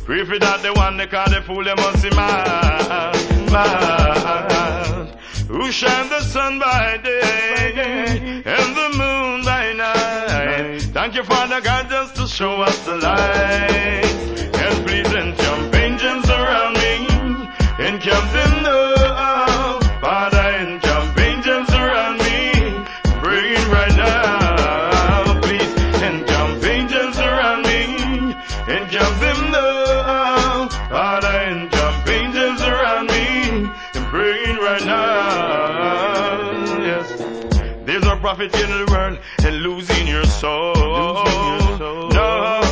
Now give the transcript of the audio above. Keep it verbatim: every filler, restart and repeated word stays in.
Pray for that the one they call the fool, they must be mad, mad. Who shine the sun by day and the moon by night. Thank you, Father God, just to show us the light. And please encamp angels around me, encamp them now. Father, encamp angels around me, praying right now. Please encamp angels around me, encamp them now. Father, encamp angels around me, and praying right now. Yes, there's no profit in the world and losing your soul. Losing your soul. No.